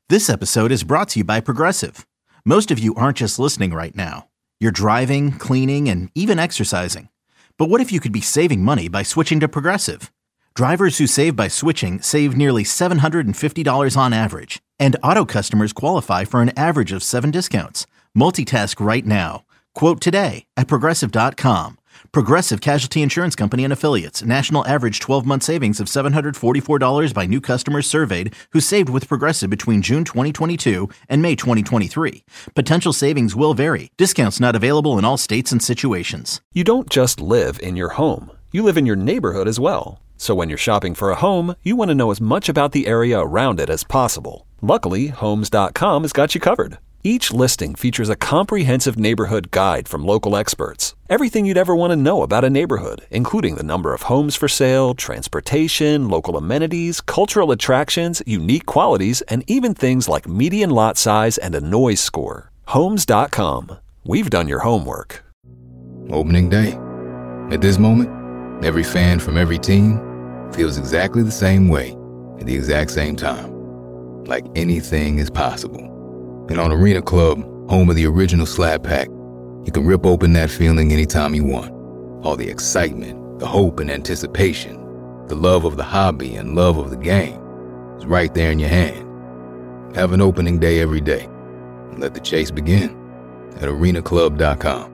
This episode is brought to you by Progressive. Most of you aren't just listening right now. You're driving, cleaning, and even exercising. But what if you could be saving money by switching to Progressive? Drivers who save by switching save nearly $750 on average. And auto customers qualify for an average of 7 discounts. Multitask right now. Quote today at Progressive.com. Progressive Casualty Insurance Company and Affiliates. National average 12-month savings of $744 by new customers surveyed who saved with Progressive between June 2022 and May 2023. Potential savings will vary. Discounts not available in all states and situations. You don't just live in your home. You live in your neighborhood as well. So when you're shopping for a home, you want to know as much about the area around it as possible. Luckily, Homes.com has got you covered. Each listing features a comprehensive neighborhood guide from local experts. Everything you'd ever want to know about a neighborhood, including the number of homes for sale, transportation, local amenities, cultural attractions, unique qualities, and even things like median lot size and a noise score. Homes.com. We've done your homework. Opening day. At this moment, every fan from every team feels exactly the same way at the exact same time. Like anything is possible. And on Arena Club, home of the original Slab Pack, you can rip open that feeling anytime you want. All the excitement, the hope and anticipation, the love of the hobby and love of the game is right there in your hand. Have an opening day every day. And let the chase begin at arenaclub.com.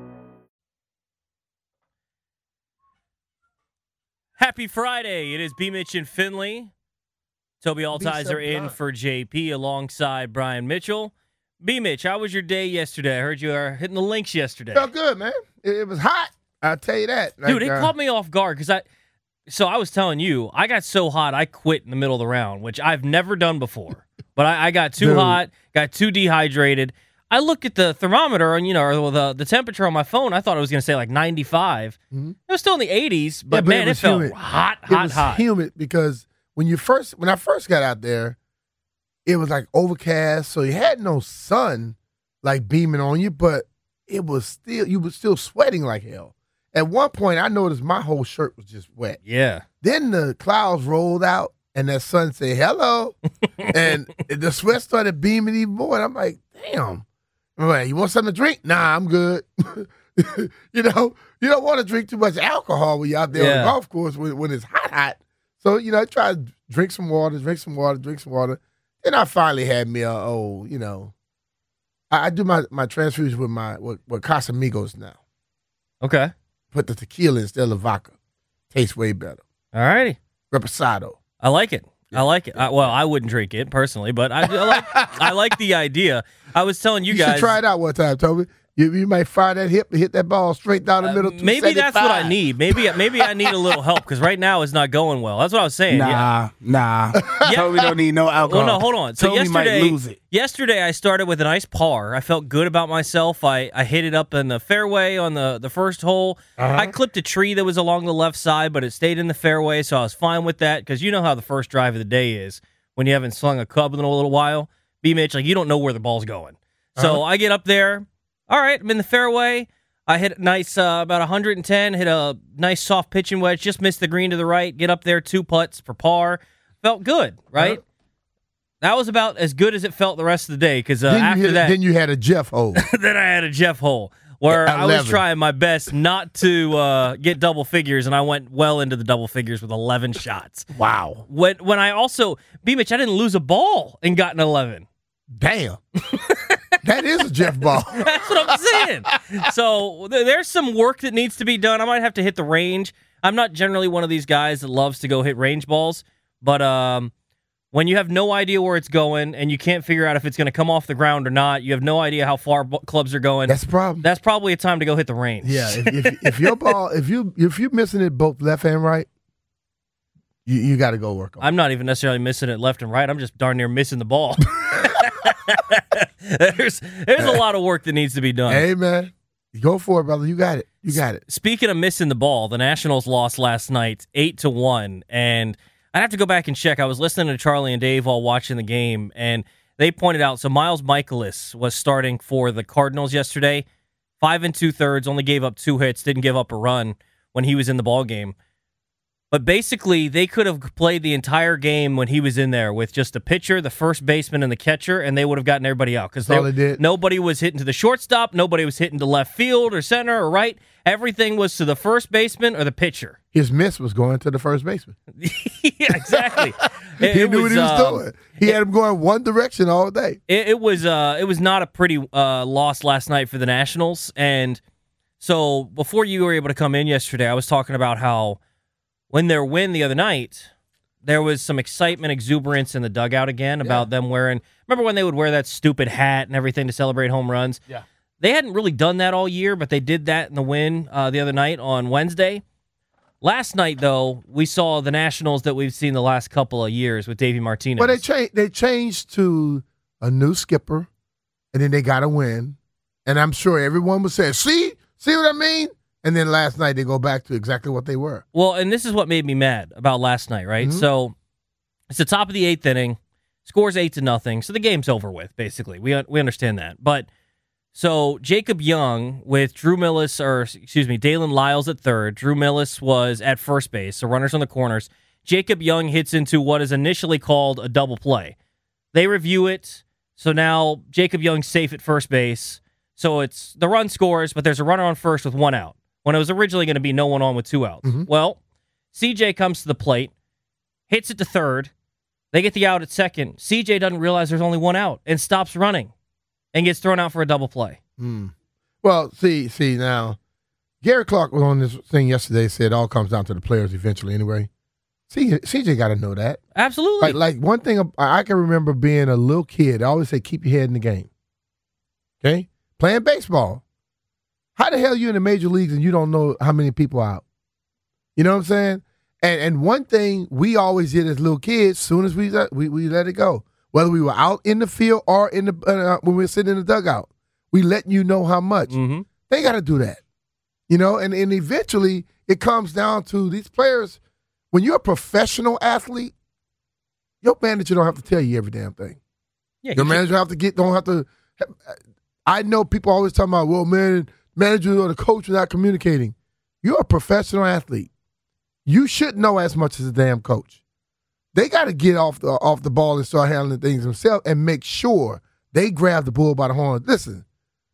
Happy Friday. It is B. Mitch and Finley. Toby Altizer in for JP alongside Brian Mitchell. B. Mitch, how was your day yesterday? I heard you were hitting the links yesterday. Felt good, man. It was hot. I'll tell you that. Dude, it caught me off guard because I was telling you, I got so hot I quit in the middle of the round, which I've never done before. But I got too hot, got too dehydrated. I looked at the thermometer and, or the temperature on my phone. I thought it was going to say like 95. Mm-hmm. It was still in the 80s, but man, it felt humid. hot. It was humid because when I first got out there, it was like overcast, so you had no sun like beaming on you, but you were still sweating like hell. At one point, I noticed my whole shirt was just wet. Yeah. Then the clouds rolled out, and that sun said hello, and the sweat started beaming even more. And I'm like, damn. I'm like, you want something to drink? Nah, I'm good. You don't want to drink too much alcohol when you're out there on the golf course when it's hot. So, I try to drink some water. Then I finally had me I do my transfusion with Casamigos now. Okay. Put the tequila instead of vodka. Tastes way better. All righty. Reposado. I like it. I wouldn't drink it personally, but I like the idea. I was telling you guys. You should try it out one time, Toby. You might fire that hip and hit that ball straight down the middle. Maybe that's what I need. Maybe I need a little help because right now it's not going well. That's what I was saying. Nah. Toby don't need no alcohol. Well, no, hold on. So Toby might lose it. Yesterday I started with a nice par. I felt good about myself. I hit it up in the fairway on the first hole. Uh-huh. I clipped a tree that was along the left side, but it stayed in the fairway, so I was fine with that because you know how the first drive of the day is when you haven't slung a club in a little while. B-Mitch, you don't know where the ball's going. So I get up there. All right, I'm in the fairway. I hit a nice, about 110, hit a nice soft pitching wedge, just missed the green to the right, get up there, 2 putts for par. Felt good, right? That was about as good as it felt the rest of the day because after that. Then you had a Jeff hole. Then I had a Jeff hole where I was trying my best not to get double figures, and I went well into the double figures with 11 shots. Wow. When I also, B-Mitch, I didn't lose a ball and got an 11. Damn. That is a Jeff ball. That's what I'm saying. So there's some work that needs to be done. I might have to hit the range. I'm not generally one of these guys that loves to go hit range balls, but when you have no idea where it's going and you can't figure out if it's going to come off the ground or not, you have no idea how far clubs are going. That's the problem. That's probably a time to go hit the range. Yeah, if your ball, if you're missing it both left and right, you got to go work on it. I'm not even necessarily missing it left and right. I'm just darn near missing the ball. There's a lot of work that needs to be done. Hey, man. Go for it, brother. You got it. Speaking of missing the ball, the Nationals lost last night 8-1, and I'd have to go back and check. I was listening to Charlie and Dave while watching the game, and they pointed out, so Miles Mikolas was starting for the Cardinals yesterday, 5 2/3, only gave up 2 hits, didn't give up a run when he was in the ball game. But basically, they could have played the entire game when he was in there with just the pitcher, the first baseman, and the catcher, and they would have gotten everybody out because nobody was hitting to the shortstop, nobody was hitting to left field or center or right. Everything was to the first baseman or the pitcher. His miss was going to the first baseman. Yeah, exactly. He knew what he was doing. He had him going one direction all day. It was not a pretty loss last night for the Nationals. And so before you were able to come in yesterday, I was talking about how when their win the other night, there was some excitement, exuberance in the dugout again about them wearing. Remember when they would wear that stupid hat and everything to celebrate home runs? Yeah. They hadn't really done that all year, but they did that in the win the other night on Wednesday. Last night, though, we saw the Nationals that we've seen the last couple of years with Davey Martinez. Well, they changed to a new skipper, and then they got a win. And I'm sure everyone was saying, see what I mean? And then last night they go back to exactly what they were. Well, and this is what made me mad about last night, right? Mm-hmm. So it's the top of the 8th inning, scores 8-0, so the game's over with, basically. We understand that. But so Jacob Young with Dalen Lyles at third. Drew Millis was at first base, so runners on the corners. Jacob Young hits into what is initially called a double play. They review it, so now Jacob Young's safe at first base. So it's the run scores, but there's a runner on first with 1 out, when it was originally going to be no one on with 2 outs. Mm-hmm. Well, CJ comes to the plate, hits it to third. They get the out at second. CJ doesn't realize there's only 1 out and stops running and gets thrown out for a double play. Well, see now, Gary Clark was on this thing yesterday, said it all comes down to the players eventually anyway. CJ got to know that. Absolutely. Like one thing I can remember being a little kid, I always say keep your head in the game. Okay? Playing baseball. How the hell are you in the major leagues and you don't know how many people are out? You know what I'm saying? And one thing we always did as little kids, as soon as we let it go, whether we were out in the field or in the when we were sitting in the dugout, we letting you know how much. Mm-hmm. They got to do that. You know, and eventually it comes down to these players. When you're a professional athlete, your manager don't have to tell you every damn thing. Yeah, your manager don't have to. I know people always talking about, well, man, manager or the coach are not communicating. You're a professional athlete. You should know as much as a damn coach. They got to get off the ball and start handling things themselves and make sure they grab the bull by the horn. Listen,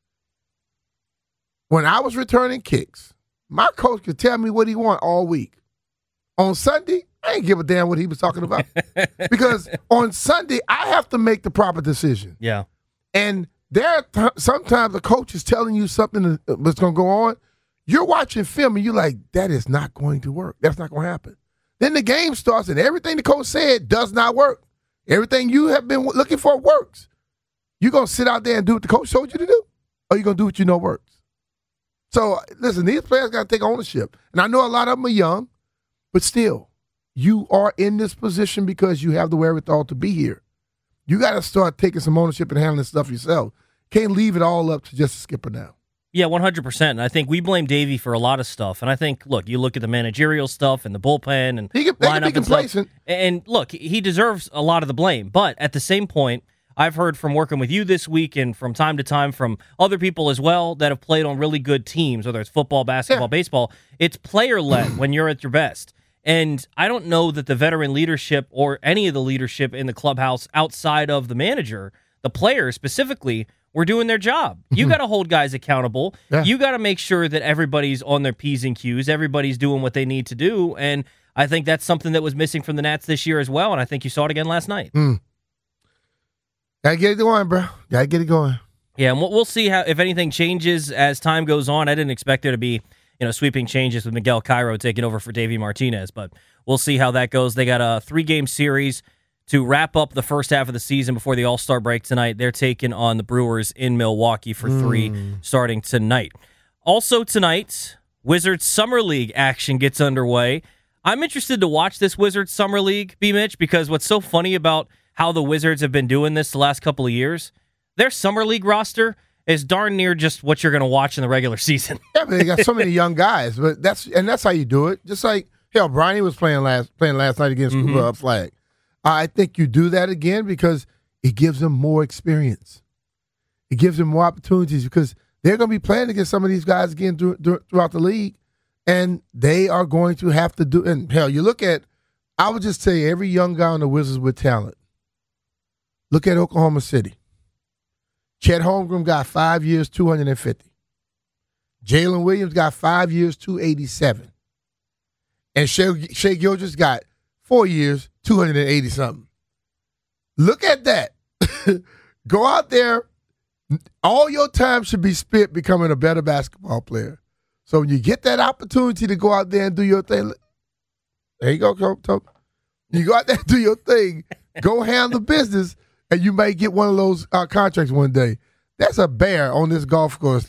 when I was returning kicks, my coach could tell me what he want all week. On Sunday, I ain't give a damn what he was talking about. Because on Sunday, I have to make the proper decision. Yeah. And there are sometimes the coach is telling you something that's going to go on. You're watching film and you're like, that is not going to work. That's not going to happen. Then the game starts and everything the coach said does not work. Everything you have been looking for works. You're going to sit out there and do what the coach told you to do? Or you're going to do what you know works? So, listen, these players got to take ownership. And I know a lot of them are young, but still, you are in this position because you have the wherewithal to be here. You got to start taking some ownership and handling stuff yourself. Can't leave it all up to just a skipper now. Yeah, 100%. And I think we blame Davey for a lot of stuff. And I think, look, you look at the managerial stuff and the bullpen and lineup and stuff. And look, he deserves a lot of the blame. But at the same point, I've heard from working with you this week and from time to time from other people as well that have played on really good teams, whether it's football, basketball, baseball. It's player-led when you're at your best. And I don't know that the veteran leadership or any of the leadership in the clubhouse outside of the manager, the players specifically, were doing their job. You got to hold guys accountable. Yeah. You got to make sure that everybody's on their P's and Q's. Everybody's doing what they need to do. And I think that's something that was missing from the Nats this year as well. And I think you saw it again last night. Gotta get it going, bro. Gotta get it going. Yeah, and we'll see how if anything changes as time goes on. I didn't expect there to be sweeping changes with Miguel Cairo taking over for Davey Martinez, but we'll see how that goes. They got a 3-game series to wrap up the first half of the season before the All-Star break tonight. They're taking on the Brewers in Milwaukee for 3 starting tonight. Also tonight, Wizards Summer League action gets underway. I'm interested to watch this Wizards Summer League, B-Mitch, because what's so funny about how the Wizards have been doing this the last couple of years, their Summer League roster is darn near just what you're going to watch in the regular season. Yeah, but they got so many young guys, but that's how you do it. Just like Bronny was playing last night against Cooper Flag. I think you do that again because it gives them more experience. It gives them more opportunities because they're going to be playing against some of these guys again throughout the league, And they are going to have to do, and hell, you look at, I would just tell you, every young guy on the Wizards with talent. Look at Oklahoma City. Chet Holmgren got 5 years, $250. Jalen Williams got 5 years, $287. And Shea Gilgeous got 4 years, $280-something. Look at that. Go out there. All your time should be spent becoming a better basketball player. So when you get that opportunity to go out there and do your thing, there you go, Coach. You go out there and do your thing, go handle business, and you may get one of those contracts one day. That's a bear on this golf course.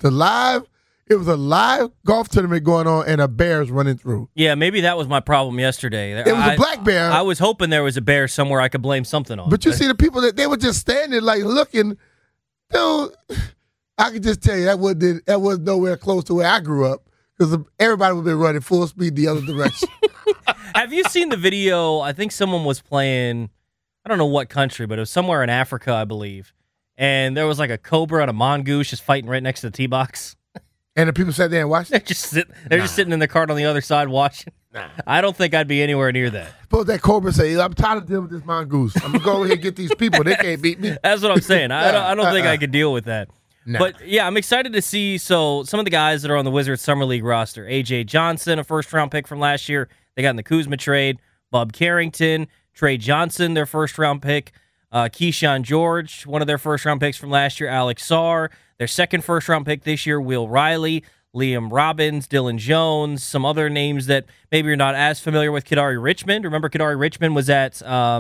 It was a live golf tournament going on, and a bear's running through. Yeah, maybe that was my problem yesterday. It was a black bear. I was hoping there was a bear somewhere I could blame something on. But you see the people that they were just standing like looking. Dude, I can just tell you that was nowhere close to where I grew up because everybody would have been running full speed the other direction. Have you seen the video? I think someone was playing, I don't know what country, but it was somewhere in Africa, I believe. And there was like a cobra and a mongoose just fighting right next to the tee box. And the people sat there and watched? They're just sitting in the cart on the other side watching. Nah. I don't think I'd be anywhere near that. Suppose that cobra say, I'm tired of dealing with this mongoose. I'm going to go over here and get these people. They can't beat me. That's what I'm saying. I don't think I could deal with that. Nah. But, yeah, I'm excited to see some of the guys that are on the Wizards Summer League roster. A.J. Johnson, a first-round pick from last year. They got in the Kuzma trade. Bub Carrington, Trey Johnson, their first-round pick. Keyshawn George, one of their first-round picks from last year. Alex Sarr, their second first-round pick this year. Will Riley, Liam Robbins, Dylan Jones, some other names that maybe you're not as familiar with. Kadari Richmond. Remember Kadari Richmond was at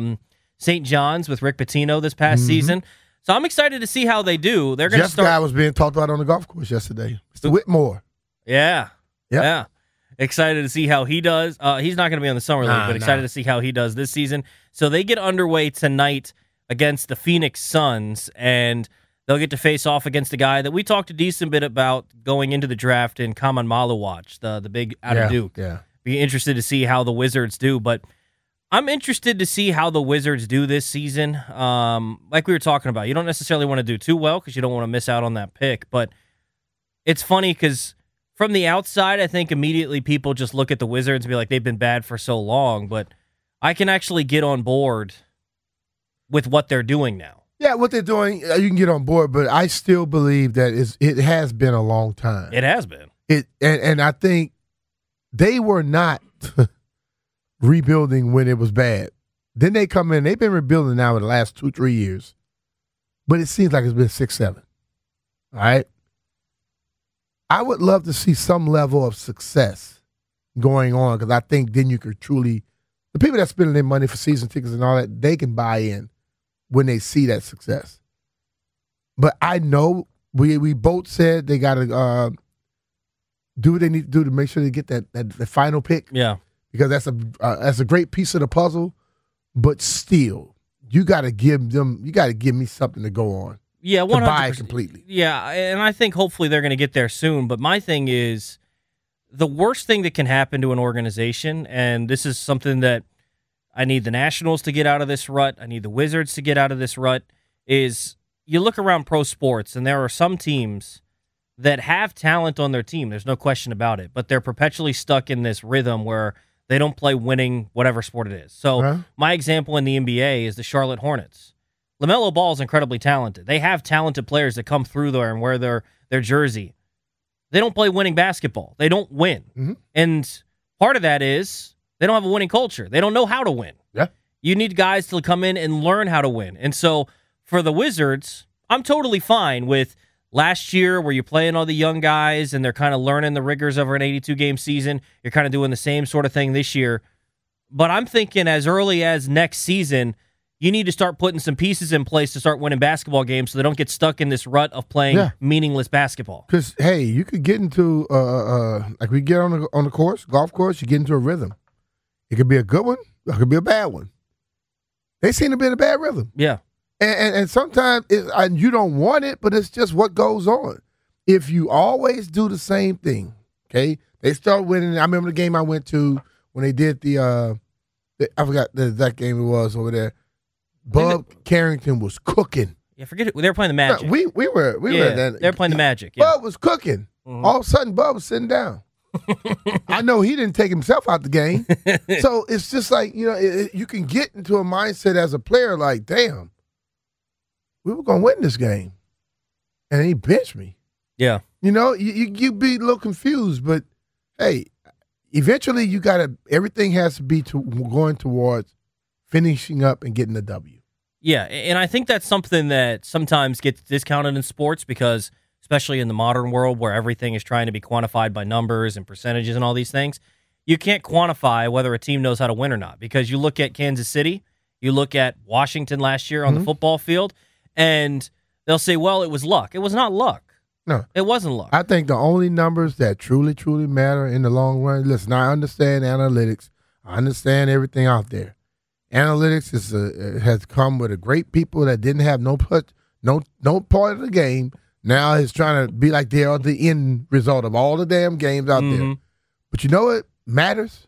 St. John's with Rick Pitino this past season. So I'm excited to see how they do. They're going to start. Jeff guy was being talked about on the golf course yesterday. Mr. Whitmore. Yeah. Yep. Yeah. Excited to see how he does. He's not going to be on the Summer League, but excited to see how he does this season. So they get underway tonight against the Phoenix Suns, and they'll get to face off against a guy that we talked a decent bit about going into the draft in Kaman Maluwach, the big out of Duke. Yeah. Be interested to see how the Wizards do, but I'm interested to see how the Wizards do this season. Like we were talking about, you don't necessarily want to do too well because you don't want to miss out on that pick, but it's funny because from the outside, I think immediately people just look at the Wizards and be like, they've been bad for so long, but I can actually get on board with what they're doing now. Yeah, what they're doing, you can get on board, but I still believe that it has been a long time. It has been. And I think they were not rebuilding when it was bad. Then they come in, they've been rebuilding now in the last 2-3 years. But it seems like it's been 6-7. All right? I would love to see some level of success going on because I think then you could truly, the people that spending their money for season tickets and all that, they can buy in when they see that success. But I know we both said they got to do what they need to do to make sure they get the final pick. Yeah. Because that's a great piece of the puzzle, but still, you got to give me something to go on. Yeah, 100%. To buy it completely. Yeah, and I think hopefully they're going to get there soon. But my thing is, the worst thing that can happen to an organization, and this is something that I need the Nationals to get out of this rut, I need the Wizards to get out of this rut, is you look around pro sports, and there are some teams that have talent on their team. There's no question about it. But they're perpetually stuck in this rhythm where they don't play winning whatever sport it is. So my example in the NBA is the Charlotte Hornets. LaMelo Ball is incredibly talented. They have talented players that come through there and wear their jersey. They don't play winning basketball. They don't win. Mm-hmm. And part of that is they don't have a winning culture. They don't know how to win. Yeah. You need guys to come in and learn how to win. And so for the Wizards, I'm totally fine with last year where you're playing all the young guys and they're kind of learning the rigors of an 82-game season. You're kind of doing the same sort of thing this year. But I'm thinking as early as next season, you need to start putting some pieces in place to start winning basketball games so they don't get stuck in this rut of playing meaningless basketball. Because, hey, you could get into, like we get on the course, golf course, you get into a rhythm. It could be a good one, or it could be a bad one. They seem to be in a bad rhythm. Yeah. And sometimes you don't want it, but it's just what goes on. If you always do the same thing, okay, they start winning. I remember the game I went to when they did I forgot that game it was over there. Bub Carrington was cooking. Yeah, forget it. They were playing the Magic. We were at that. They were playing the Magic. Yeah. Bub was cooking. Mm-hmm. All of a sudden, Bub was sitting down. I know he didn't take himself out the game. So it's just like, you can get into a mindset as a player like, damn, we were going to win this game. And he benched me. Yeah. You be a little confused, but hey, eventually everything has to be going towards finishing up and getting the W. Yeah, and I think that's something that sometimes gets discounted in sports because, especially in the modern world where everything is trying to be quantified by numbers and percentages and all these things, you can't quantify whether a team knows how to win or not because you look at Kansas City, you look at Washington last year on the football field, and they'll say, well, it was luck. It was not luck. No. It wasn't luck. I think the only numbers that truly, truly matter in the long run, listen, I understand analytics. I understand everything out there. Analytics has come with a great people that didn't have no part of the game. Now it's trying to be like they are the end result of all the damn games out there. But you know what matters?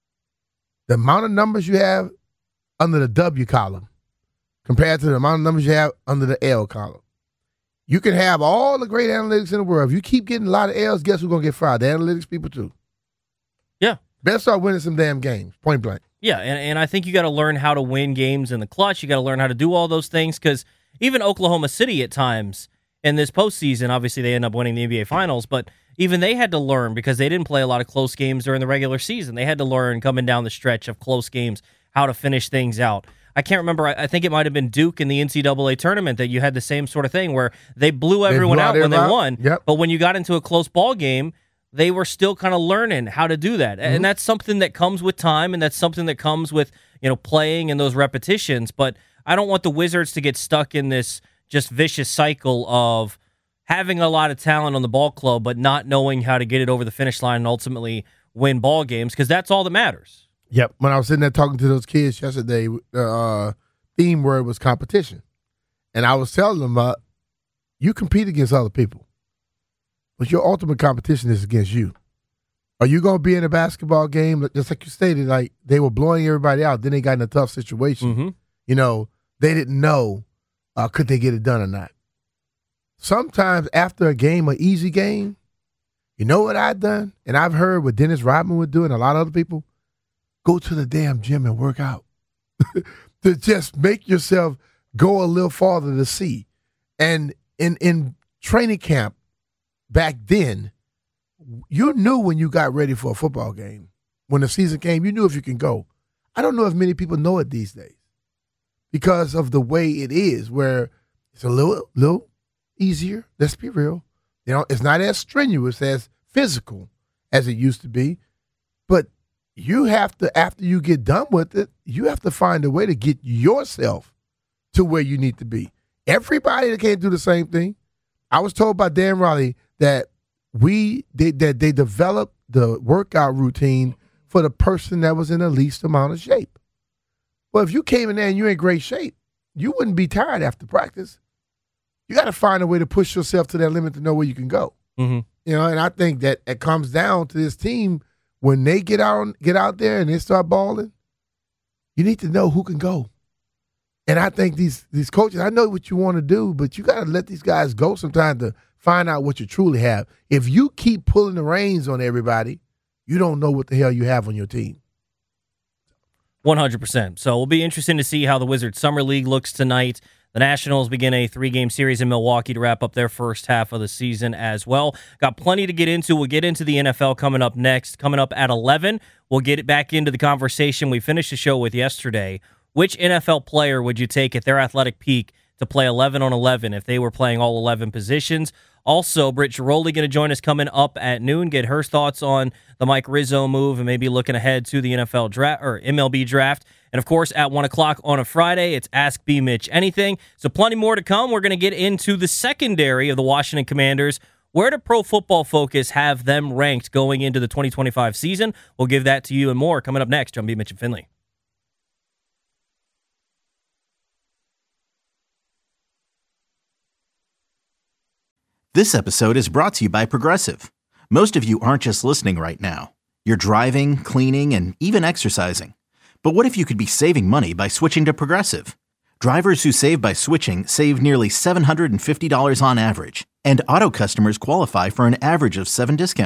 The amount of numbers you have under the W column compared to the amount of numbers you have under the L column. You can have all the great analytics in the world. If you keep getting a lot of L's, guess who's going to get fired? The analytics people too. Yeah. Better start winning some damn games, point blank. Yeah, and I think you got to learn how to win games in the clutch. You got to learn how to do all those things because even Oklahoma City at times in this postseason, obviously they end up winning the NBA Finals, but even they had to learn because they didn't play a lot of close games during the regular season. They had to learn coming down the stretch of close games how to finish things out. I can't remember. I think it might have been Duke in the NCAA tournament that you had the same sort of thing where they blew everyone out when they won, but when you got into a close ball game, they were still kind of learning how to do that. And that's something that comes with time, and that's something that comes with, playing and those repetitions. But I don't want the Wizards to get stuck in this just vicious cycle of having a lot of talent on the ball club, but not knowing how to get it over the finish line and ultimately win ball games, because that's all that matters. Yep. When I was sitting there talking to those kids yesterday, the theme word was competition. And I was telling them, you compete against other people. But your ultimate competition is against you. Are you going to be in a basketball game, just like you stated, like they were blowing everybody out, then they got in a tough situation. They didn't know could they get it done or not. Sometimes after a game, an easy game, you know what I've done? And I've heard what Dennis Rodman would do and a lot of other people, go to the damn gym and work out. To just make yourself go a little farther to see. And in training camp, back then, you knew when you got ready for a football game. When the season came, you knew if you can go. I don't know if many people know it these days because of the way it is, where it's a little easier. Let's be real. It's not as strenuous, as physical as it used to be. But you have to, after you get done with it, you have to find a way to get yourself to where you need to be. Everybody can't do the same thing. I was told by Dan Riley that they developed the workout routine for the person that was in the least amount of shape. Well, if you came in there and you're in great shape, you wouldn't be tired after practice. You got to find a way to push yourself to that limit to know where you can go. And I think that it comes down to this team when they get out there and they start balling. You need to know who can go. And I think these coaches, I know what you want to do, but you got to let these guys go sometimes to find out what you truly have. If you keep pulling the reins on everybody, you don't know what the hell you have on your team. 100%. So it'll be interesting to see how the Wizards Summer League looks tonight. The Nationals begin a 3-game series in Milwaukee to wrap up their first half of the season as well. Got plenty to get into. We'll get into the NFL coming up next. Coming up at 11, we'll get it back into the conversation we finished the show with yesterday. Which NFL player would you take at their athletic peak to play 11 on 11 if they were playing all 11 positions? Also, Britt Giroldi going to join us coming up at noon, get her thoughts on the Mike Rizzo move and maybe looking ahead to the NFL draft or MLB draft. And, of course, at 1 o'clock on a Friday, it's Ask B. Mitch Anything. So plenty more to come. We're going to get into the secondary of the Washington Commanders. Where do Pro Football Focus have them ranked going into the 2025 season? We'll give that to you and more coming up next. John B. Mitch and Finley. This episode is brought to you by Progressive. Most of you aren't just listening right now. You're driving, cleaning, and even exercising. But what if you could be saving money by switching to Progressive? Drivers who save by switching save nearly $750 on average, and auto customers qualify for an average of 7 discounts.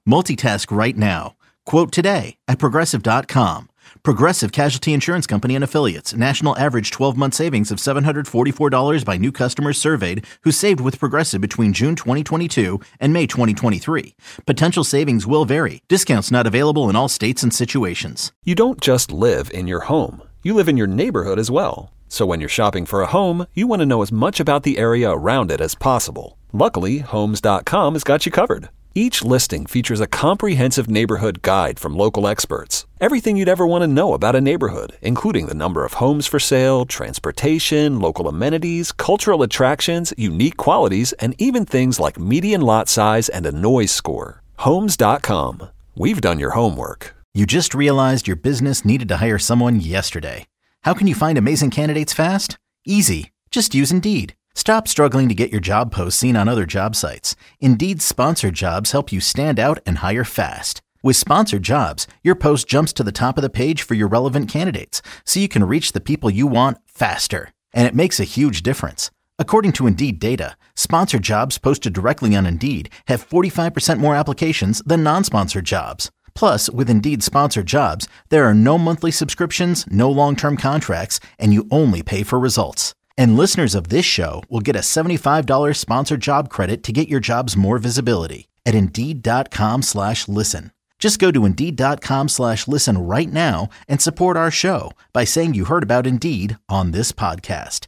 Multitask right now. Quote today at Progressive.com. Progressive Casualty Insurance Company and Affiliates. National average 12-month savings of $744 by new customers surveyed who saved with Progressive between June 2022 and May 2023. Potential savings will vary. Discounts not available in all states and situations. You don't just live in your home. You live in your neighborhood as well. So when you're shopping for a home, you want to know as much about the area around it as possible. Luckily, Homes.com has got you covered. Each listing features a comprehensive neighborhood guide from local experts. Everything you'd ever want to know about a neighborhood, including the number of homes for sale, transportation, local amenities, cultural attractions, unique qualities, and even things like median lot size and a noise score. Homes.com. We've done your homework. You just realized your business needed to hire someone yesterday. How can you find amazing candidates fast? Easy. Just use Indeed. Stop struggling to get your job posts seen on other job sites. Indeed's sponsored jobs help you stand out and hire fast. With sponsored jobs, your post jumps to the top of the page for your relevant candidates, so you can reach the people you want faster. And it makes a huge difference. According to Indeed data, sponsored jobs posted directly on Indeed have 45% more applications than non-sponsored jobs. Plus, with Indeed sponsored jobs, there are no monthly subscriptions, no long-term contracts, and you only pay for results. And listeners of this show will get a $75 sponsored job credit to get your jobs more visibility at Indeed.com/listen. Just go to Indeed.com/listen right now and support our show by saying you heard about Indeed on this podcast.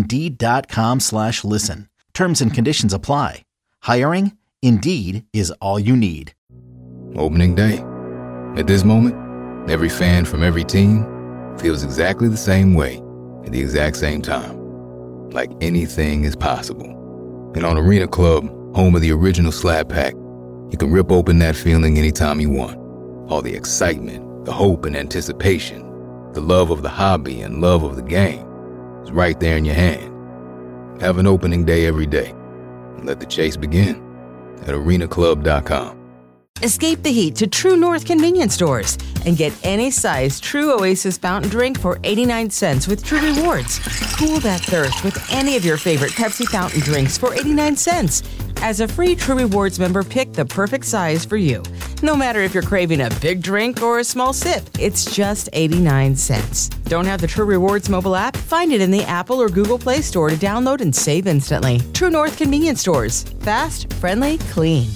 Indeed.com/listen. Terms and conditions apply. Hiring? Indeed is all you need. Opening day. At this moment, every fan from every team feels exactly the same way at the exact same time. Like anything is possible. And on Arena Club, home of the original Slab Pack, you can rip open that feeling anytime you want. All the excitement, the hope and anticipation, the love of the hobby and love of the game is right there in your hand. Have an opening day every day. And let the chase begin at arenaclub.com. Escape the heat to True North convenience stores and get any size True Oasis fountain drink for 89 cents with True Rewards. Cool that thirst with any of your favorite Pepsi fountain drinks for 89 cents. As a free True Rewards member, pick the perfect size for you. No matter if you're craving a big drink or a small sip, it's just 89 cents. Don't have the True Rewards mobile app? Find it in the Apple or Google Play Store to download and save instantly. True North convenience stores. Fast, friendly, clean.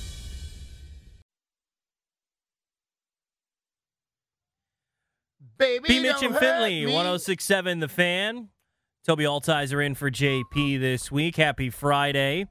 P. Mitch and Finley, 106.7 The Fan. Toby Altizer in for JP this week. Happy Friday.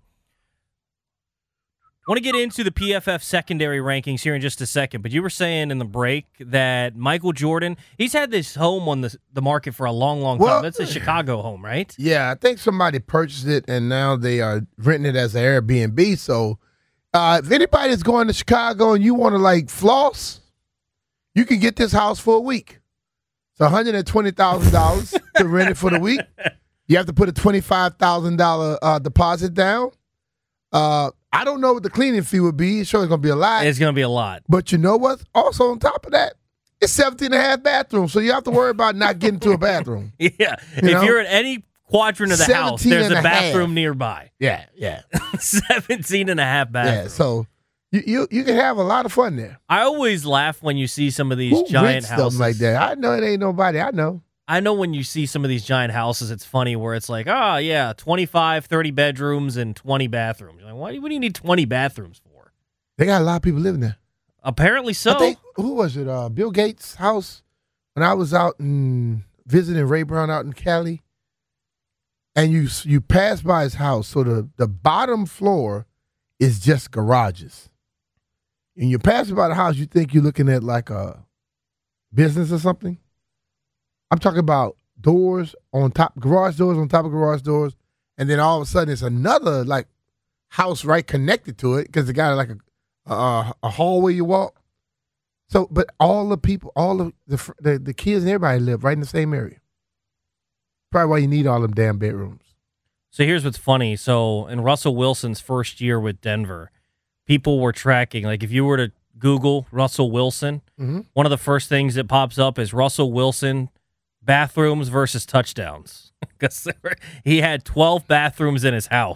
Want to get into the PFF secondary rankings here in just a second, but you were saying in the break that Michael Jordan, he's had this home on the market for a long, long time. Well, that's a Chicago home, right? Yeah, I think somebody purchased it, and now they are renting it as an Airbnb. So if anybody's going to Chicago and you want to, like, floss, you can get this house for a week. It's $120,000 to rent it for the week. You have to put a $25,000 deposit down. I don't know what the cleaning fee would be. It's sure it's going to be a lot. It's going to be a lot. But you know what? Also on top of that, it's 17 and a half bathrooms, so you have to worry about not getting to a bathroom. Yeah. If you're at any quadrant of the house, there's a bathroom nearby. Yeah. 17 and a half bathrooms. Yeah, so you can have a lot of fun there. I always laugh when you see some of these giant houses. Stuff like that? I know it ain't nobody. I know when you see some of these giant houses, it's funny where it's like, 25, 30 bedrooms and 20 bathrooms. You're like, what do you need 20 bathrooms for? They got a lot of people living there. Apparently so. I think, who was it? Bill Gates' house when I was out and visiting Ray Brown out in Cali. And you pass by his house, so the bottom floor is just garages. And you're passing by the house, you think you're looking at like a business or something. I'm talking about doors on top, garage doors on top of garage doors, and then all of a sudden it's another like house right connected to it because it got like a hallway you walk. So, but all the people, all of the kids and everybody live right in the same area. Probably why you need all them damn bedrooms. So here's what's funny. So in Russell Wilson's first year with Denver, people were tracking, like if you were to Google Russell Wilson, one of the first things that pops up is Russell Wilson bathrooms versus touchdowns. Because he had 12 bathrooms in his house.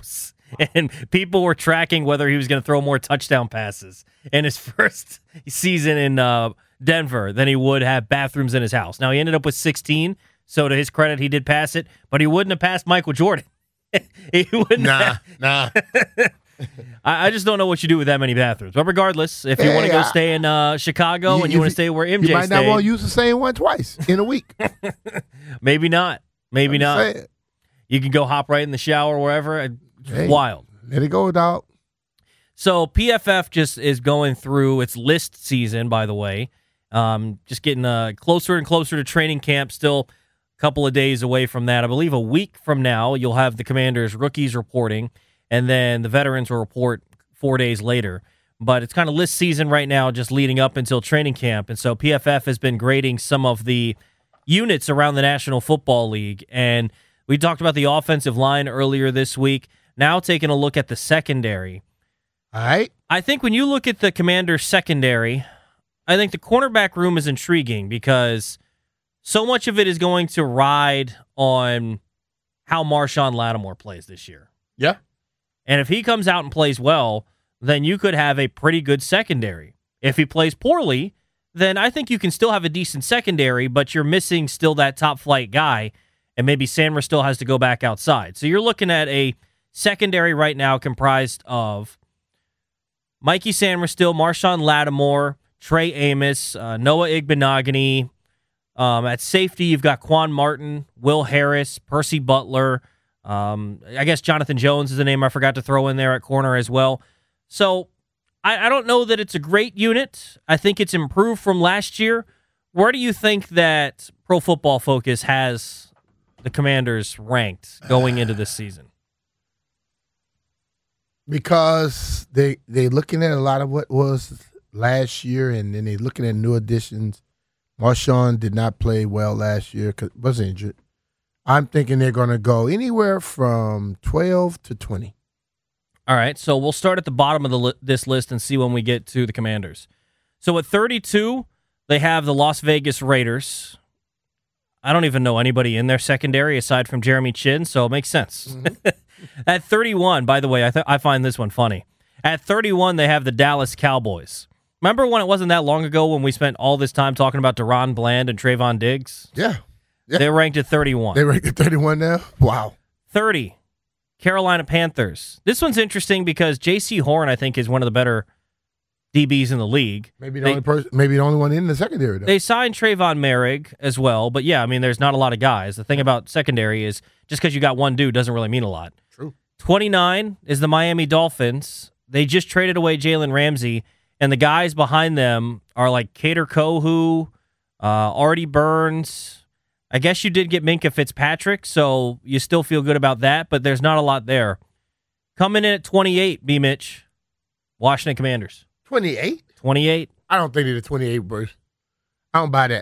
And people were tracking whether he was going to throw more touchdown passes in his first season in Denver than he would have bathrooms in his house. Now, he ended up with 16, so to his credit, he did pass it, but he wouldn't have passed Michael Jordan. He wouldn't Nah. I just don't know what you do with that many bathrooms. But regardless, if you want to go stay in Chicago and you want to stay where MJ stayed. You might not want to use the same one twice in a week. Maybe not. Maybe not. Saying. You can go hop right in the shower wherever. It's wild. Let it go, dog. So PFF just is going through its list season, by the way. Just getting closer and closer to training camp. Still a couple of days away from that. I believe a week from now, you'll have the Commanders rookies reporting, and then the veterans will report 4 days later. But it's kind of list season right now, just leading up until training camp. And so PFF has been grading some of the units around the National Football League. And we talked about the offensive line earlier this week. Now taking a look at the secondary. All right. I think when you look at the Commanders secondary, I think the cornerback room is intriguing because so much of it is going to ride on how Marshawn Lattimore plays this year. Yeah. And if he comes out and plays well, then you could have a pretty good secondary. If he plays poorly, then I think you can still have a decent secondary, but you're missing still that top flight guy, and maybe Sanders still has to go back outside. So you're looking at a secondary right now comprised of Mikey Sanders still, Marshawn Lattimore, Trey Amos, Noah Igbenogany. At safety, you've got Quan Martin, Will Harris, Percy Butler. I guess Jonathan Jones is the name I forgot to throw in there at corner as well. So I don't know that it's a great unit. I think it's improved from last year. Where do you think that Pro Football Focus has the Commanders ranked going into this season? Because they looking at a lot of what was last year, and then they're looking at new additions. Marshawn did not play well last year because was injured. I'm thinking they're going to go anywhere from 12 to 20. All right, so we'll start at the bottom of this list and see when we get to the Commanders. So at 32, they have the Las Vegas Raiders. I don't even know anybody in their secondary aside from Jeremy Chin, so it makes sense. Mm-hmm. At 31, by the way, I find this one funny. At 31, they have the Dallas Cowboys. Remember when it wasn't that long ago when we spent all this time talking about Deron Bland and Trayvon Diggs? Yeah. They're ranked at 31. They're ranked at 31 now? Wow. 30, Carolina Panthers. This one's interesting because J.C. Horn, I think, is one of the better DBs in the league. Maybe the only one in the secondary, though. They signed Trayvon Merrick as well, but yeah, I mean, there's not a lot of guys. The thing about secondary is just because you got one dude doesn't really mean a lot. True. 29 is the Miami Dolphins. They just traded away Jalen Ramsey, and the guys behind them are like Kader Kohu, Artie Burns. I guess you did get Minkah Fitzpatrick, so you still feel good about that, but there's not a lot there. Coming in at 28, B-Mitch, Washington Commanders. 28? 28. I don't think they're the 28, Bruce. I don't buy that.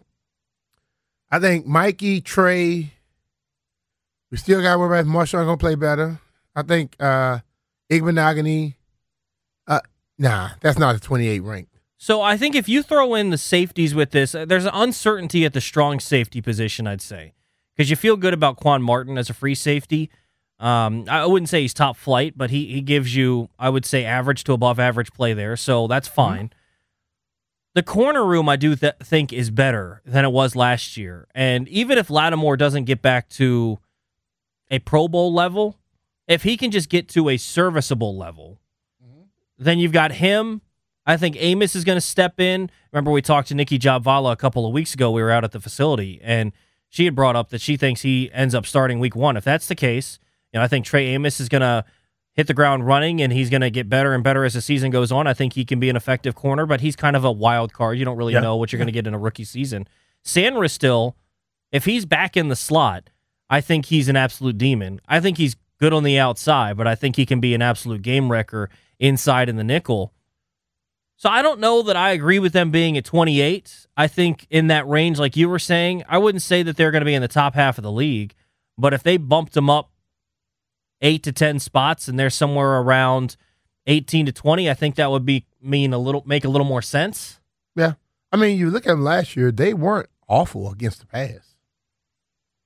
I think Mikey, Trey, we still got to worry about if Marshawn going to play better. I think Igbenogany, nah, that's not a 28 rank. So I think if you throw in the safeties with this, there's an uncertainty at the strong safety position, I'd say, because you feel good about Quan Martin as a free safety. I wouldn't say he's top flight, but he gives you, I would say, average to above average play there, so that's fine. Mm-hmm. The corner room, I do think, is better than it was last year. And even if Lattimore doesn't get back to a Pro Bowl level, if he can just get to a serviceable level, then you've got him. I think Amos is going to step in. Remember, we talked to Nikki Jobvala a couple of weeks ago. We were out at the facility, and she had brought up that she thinks he ends up starting week 1. If that's the case, I think Trey Amos is going to hit the ground running, and he's going to get better and better as the season goes on. I think he can be an effective corner, but he's kind of a wild card. You don't really know what you're going to get in a rookie season. Sanders still, if he's back in the slot, I think he's an absolute demon. I think he's good on the outside, but I think he can be an absolute game wrecker inside in the nickel. So I don't know that I agree with them being at 28. I think in that range, like you were saying, I wouldn't say that they're going to be in the top half of the league, but if they bumped them up 8 to 10 spots and they're somewhere around 18 to 20, I think that would make a little more sense. Yeah. I mean, you look at them last year, they weren't awful against the pass.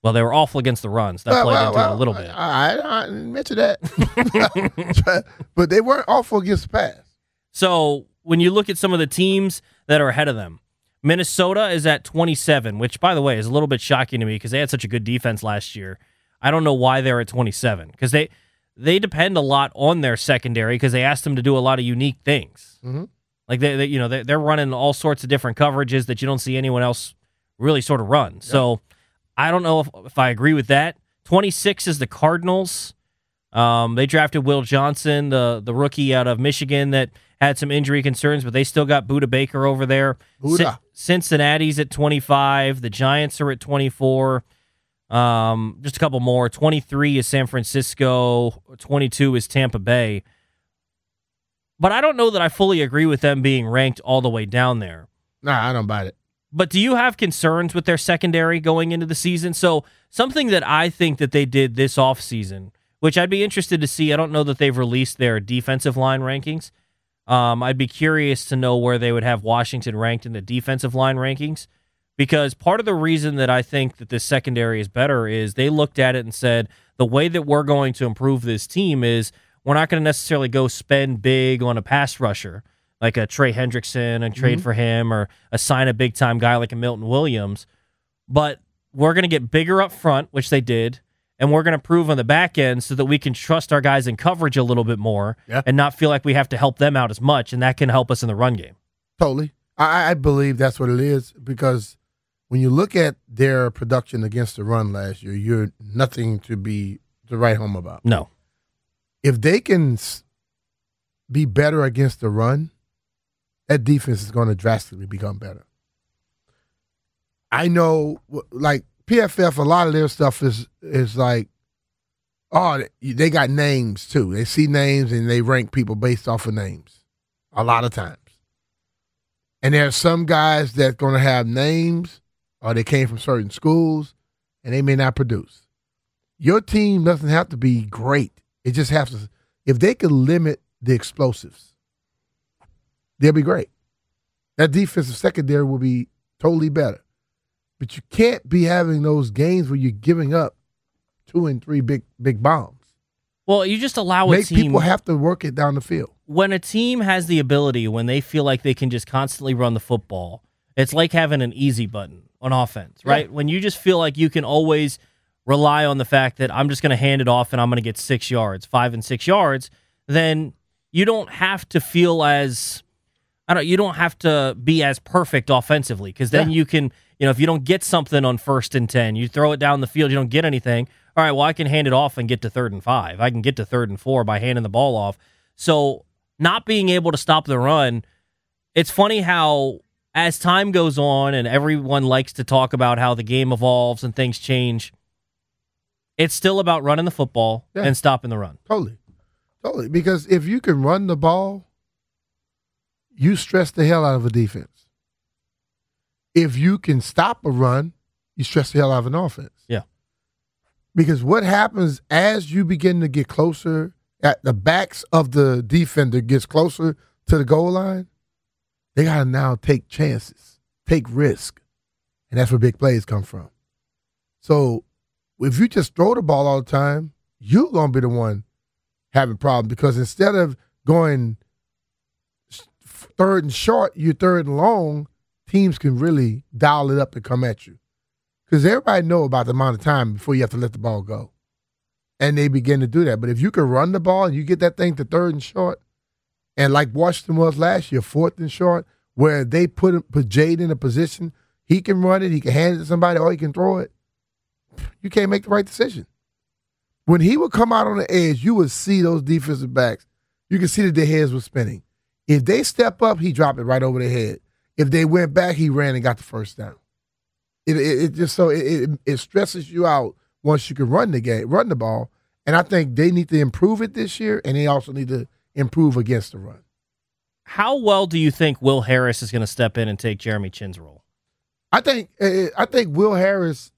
Well, they were awful against the runs. That played into it a little bit. I didn't mention that. But they weren't awful against the pass. So when you look at some of the teams that are ahead of them, Minnesota is at 27, which, by the way, is a little bit shocking to me because they had such a good defense last year. I don't know why they're at 27 because they depend a lot on their secondary because they asked them to do a lot of unique things. Mm-hmm. Like they're running all sorts of different coverages that you don't see anyone else really sort of run. Yep. So I don't know if I agree with that. 26 is the Cardinals. They drafted Will Johnson, the rookie out of Michigan that had some injury concerns, but they still got Budda Baker over there. Cincinnati's at 25. The Giants are at 24. Just a couple more. 23 is San Francisco. 22 is Tampa Bay. But I don't know that I fully agree with them being ranked all the way down there. Nah, I don't buy it. But do you have concerns with their secondary going into the season? So something that I think that they did this offseason, which I'd be interested to see. I don't know that they've released their defensive line rankings. I'd be curious to know where they would have Washington ranked in the defensive line rankings, because part of the reason that I think that this secondary is better is they looked at it and said, the way that we're going to improve this team is we're not going to necessarily go spend big on a pass rusher like a Trey Hendrickson and trade for him, or assign a big-time guy like a Milton Williams, but we're going to get bigger up front, which they did, and we're going to prove on the back end so that we can trust our guys in coverage a little bit more and not feel like we have to help them out as much, and that can help us in the run game. Totally. I believe that's what it is, because when you look at their production against the run last year, you're nothing to write home about. No. If they can be better against the run, that defense is going to drastically become better. I know, like, PFF, a lot of their stuff is like, oh, they got names too. They see names and they rank people based off of names a lot of times. And there are some guys that's going to have names, or they came from certain schools, and they may not produce. Your team doesn't have to be great. It just has to, if they could limit the explosives, they'll be great. That defensive secondary will be totally better. But you can't be having those games where you're giving up 2 and 3 big bombs. Well, you just allow a team. People have to work it down the field. When a team has the ability, when they feel like they can just constantly run the football, it's like having an easy button on offense, right? Yeah. When you just feel like you can always rely on the fact that I'm just going to hand it off and I'm going to get 6 yards, 5 and 6 yards, then you don't have to feel as, you don't have to be as perfect offensively, because then you can, if you don't get something on 1st and 10, you throw it down the field, you don't get anything. All right, well, I can hand it off and get to 3rd and 5. I can get to 3rd and 4 by handing the ball off. So not being able to stop the run, it's funny how as time goes on and everyone likes to talk about how the game evolves and things change, it's still about running the football and stopping the run. Totally. Because if you can run the ball, you stress the hell out of a defense. If you can stop a run, you stress the hell out of an offense. Yeah. Because what happens as you begin to get closer, at the backs of the defender gets closer to the goal line, they got to now take chances, take risk. And that's where big plays come from. So if you just throw the ball all the time, you're going to be the one having problems, because instead of going 3rd and short, you're 3rd and long, teams can really dial it up and come at you. Because everybody know about the amount of time before you have to let the ball go. And they begin to do that. But if you can run the ball and you get that thing to 3rd and short, and like Washington was last year, 4th and short, where they put Jade in a position, he can run it, he can hand it to somebody, or he can throw it, you can't make the right decision. When he would come out on the edge, you would see those defensive backs. You could see that their heads were spinning. If they step up, he dropped it right over their head. If they went back, he ran and got the 1st down. It just so it stresses you out once you can run the ball. And I think they need to improve it this year, and they also need to improve against the run. How well do you think Will Harris is going to step in and take Jeremy Chinn's role? I think Will Harris,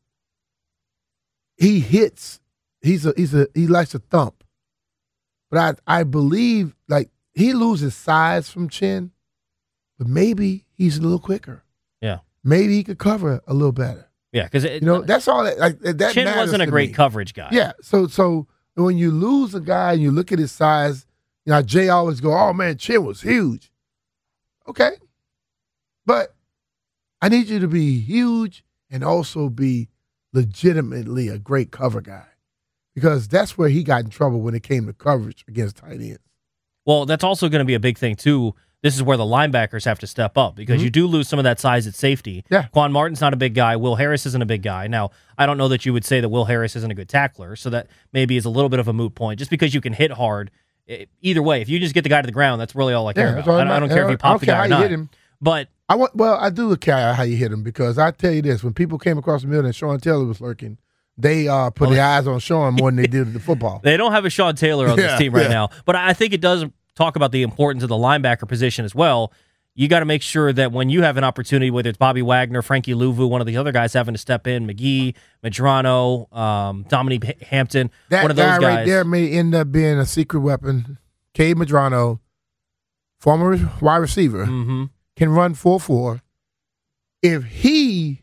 he hits. He likes to thump. But I believe, like, he loses size from Chinn, but maybe he's a little quicker. Yeah. Maybe he could cover a little better. Yeah, because that's all that Chin matters wasn't a to great me. coverage guy. Yeah, so when you lose a guy and you look at his size, Jay always go, "Oh man, Chin was huge." Okay, but I need you to be huge and also be legitimately a great cover guy, because that's where he got in trouble when it came to coverage against tight ends. Well, that's also going to be a big thing, too. This is where the linebackers have to step up, because you do lose some of that size at safety. Yeah. Quan Martin's not a big guy. Will Harris isn't a big guy. Now, I don't know that you would say that Will Harris isn't a good tackler, so that maybe is a little bit of a moot point. Just because you can hit hard, either way, if you just get the guy to the ground, that's really all I care about. I don't care if you pop the guy or not. Hit him. But I do care how you hit him, because I tell you this, when people came across the middle and Sean Taylor was lurking, they put their eyes on Sean more than they did the football. They don't have a Sean Taylor on this team right now, but I think it does talk about the importance of the linebacker position as well. You got to make sure that when you have an opportunity, whether it's Bobby Wagner, Frankie Louvu, one of the other guys having to step in, McGee, Medrano, Dominique Hampton, one of those guys. That guy right there may end up being a secret weapon. Cade Medrano, former wide receiver, can run 4.4. If he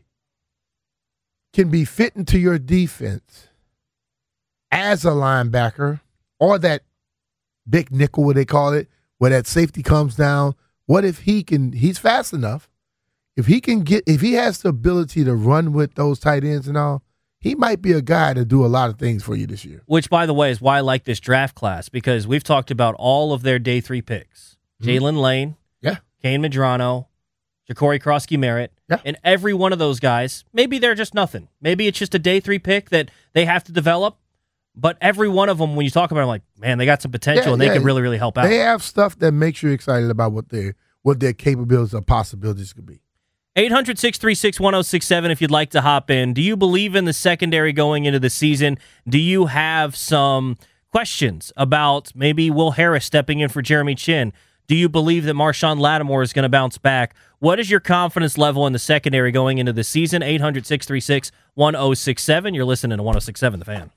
can be fit into your defense as a linebacker, or that big nickel, what they call it, where that safety comes down, what if he's fast enough, if he has the ability to run with those tight ends and all, he might be a guy to do a lot of things for you this year. Which, by the way, is why I like this draft class, because we've talked about all of their day 3 picks. Jalen Lane, Kane Medrano, Ja'Cory Krosky-Merritt, and every one of those guys, maybe they're just nothing. Maybe it's just a day 3 pick that they have to develop, but every one of them, when you talk about them, like, man, they got some potential and they can really, really help out. They have stuff that makes you excited about what their capabilities or possibilities could be. 800-636-1067 if you'd like to hop in. Do you believe in the secondary going into the season? Do you have some questions about maybe Will Harris stepping in for Jeremy Chin? Do you believe that Marshawn Lattimore is going to bounce back? What is your confidence level in the secondary going into the season? 800-636-1067. You're listening to 1067 The Fan.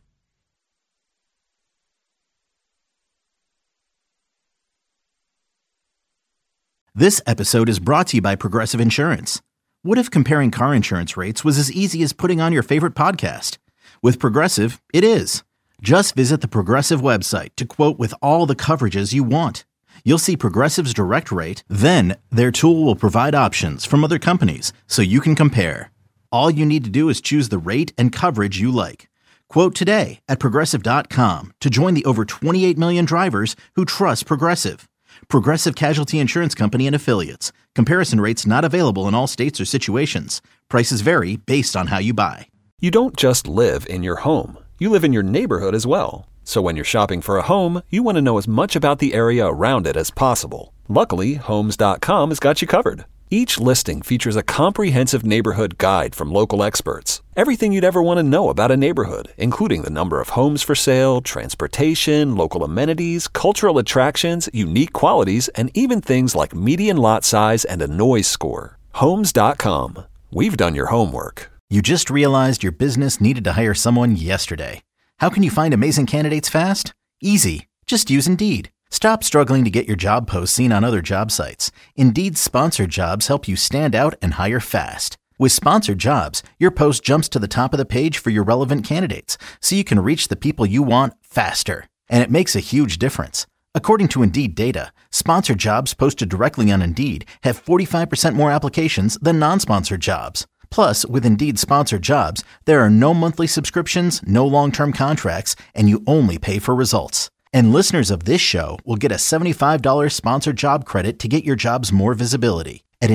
This episode is brought to you by Progressive Insurance. What if comparing car insurance rates was as easy as putting on your favorite podcast? With Progressive, it is. Just visit the Progressive website to quote with all the coverages you want. You'll see Progressive's direct rate, then their tool will provide options from other companies so you can compare. All you need to do is choose the rate and coverage you like. Quote today at Progressive.com to join the over 28 million drivers who trust Progressive. Progressive Casualty Insurance Company and Affiliates. Comparison rates not available in all states or situations. Prices vary based on how you buy. You don't just live in your home. You live in your neighborhood as well. So when you're shopping for a home, you want to know as much about the area around it as possible. Luckily, Homes.com has got you covered. Each listing features a comprehensive neighborhood guide from local experts. Everything you'd ever want to know about a neighborhood, including the number of homes for sale, transportation, local amenities, cultural attractions, unique qualities, and even things like median lot size and a noise score. Homes.com. We've done your homework. You just realized your business needed to hire someone yesterday. How can you find amazing candidates fast? Easy. Just use Indeed. Stop struggling to get your job posts seen on other job sites. Indeed's sponsored jobs help you stand out and hire fast. With sponsored jobs, your post jumps to the top of the page for your relevant candidates, so you can reach the people you want faster. And it makes a huge difference. According to Indeed data, sponsored jobs posted directly on Indeed have 45% more applications than non-sponsored jobs. Plus, with Indeed sponsored jobs, there are no monthly subscriptions, no long-term contracts, and you only pay for results. And listeners of this show will get a $75 sponsored job credit to get your jobs more visibility at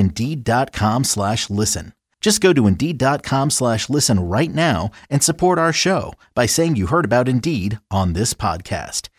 Indeed.com/listen. Just go to Indeed.com/listen right now and support our show by saying you heard about Indeed on this podcast.